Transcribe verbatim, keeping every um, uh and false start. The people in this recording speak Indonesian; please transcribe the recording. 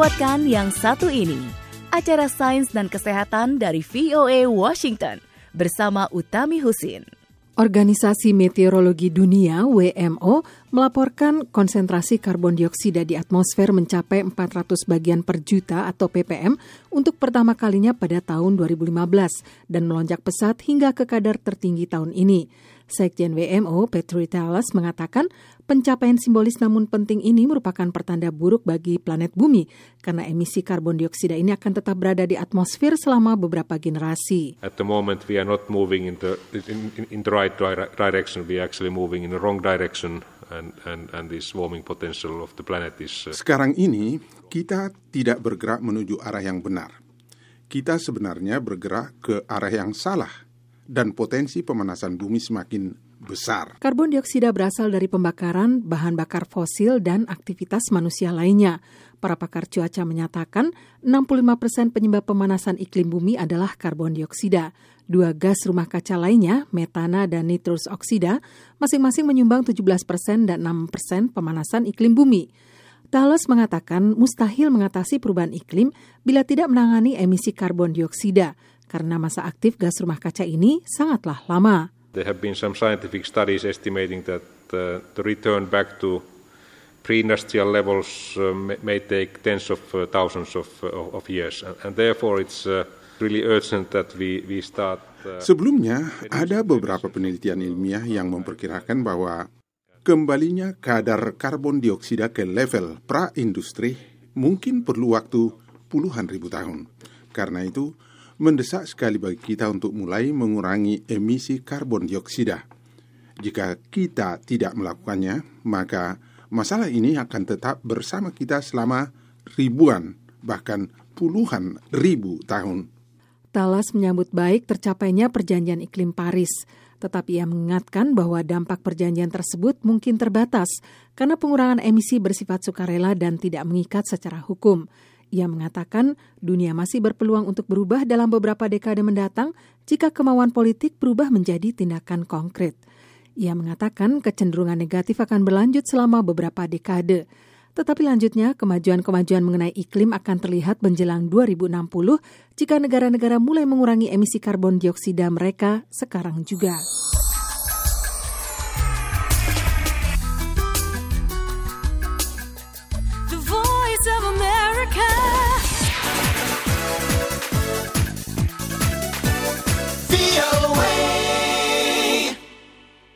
lewatkan yang satu ini, acara Sains dan Kesehatan dari V O A Washington bersama Utami Husin. Organisasi Meteorologi Dunia W M O melaporkan konsentrasi karbon dioksida di atmosfer mencapai empat ratus bagian per juta atau P P M untuk pertama kalinya pada tahun dua ribu lima belas dan melonjak pesat hingga ke kadar tertinggi tahun ini. Sekjen W M O, Petri Talas, mengatakan pencapaian simbolis namun penting ini merupakan pertanda buruk bagi planet bumi karena emisi karbon dioksida ini akan tetap berada di atmosfer selama beberapa generasi. At the moment we are not moving in the in, in, in the right direction, we are actually moving in the wrong direction and and and this warming potential of the planet is uh... Sekarang ini kita tidak bergerak menuju arah yang benar. Kita sebenarnya bergerak ke arah yang salah. Dan potensi pemanasan bumi semakin besar. Karbon dioksida berasal dari pembakaran bahan bakar fosil dan aktivitas manusia lainnya. Para pakar cuaca menyatakan enam puluh lima persen penyebab pemanasan iklim bumi adalah karbon dioksida. Dua gas rumah kaca lainnya, metana dan nitrous oksida, masing-masing menyumbang tujuh belas persen dan enam persen pemanasan iklim bumi. Thales mengatakan mustahil mengatasi perubahan iklim bila tidak menangani emisi karbon dioksida, karena masa aktif gas rumah kaca ini sangatlah lama. There have been some scientific studies estimating that uh, the return back to pre-industrial levels uh, may take tens of uh, thousands of, uh, of years, and, and therefore it's uh, really urgent that we we start. Uh, Sebelumnya ada beberapa penelitian ilmiah yang memperkirakan bahwa kembalinya kadar karbon dioksida ke level pra-industri mungkin perlu waktu puluhan ribu tahun. Karena itu, mendesak sekali bagi kita untuk mulai mengurangi emisi karbon dioksida. Jika kita tidak melakukannya, maka masalah ini akan tetap bersama kita selama ribuan, bahkan puluhan ribu tahun. Talas menyambut baik tercapainya perjanjian iklim Paris. Tetapi ia mengingatkan bahwa dampak perjanjian tersebut mungkin terbatas karena pengurangan emisi bersifat sukarela dan tidak mengikat secara hukum. Ia mengatakan dunia masih berpeluang untuk berubah dalam beberapa dekade mendatang jika kemauan politik berubah menjadi tindakan konkret. Ia mengatakan kecenderungan negatif akan berlanjut selama beberapa dekade. Tetapi lanjutnya, kemajuan-kemajuan mengenai iklim akan terlihat menjelang dua ribu enam puluh jika negara-negara mulai mengurangi emisi karbon dioksida mereka sekarang juga.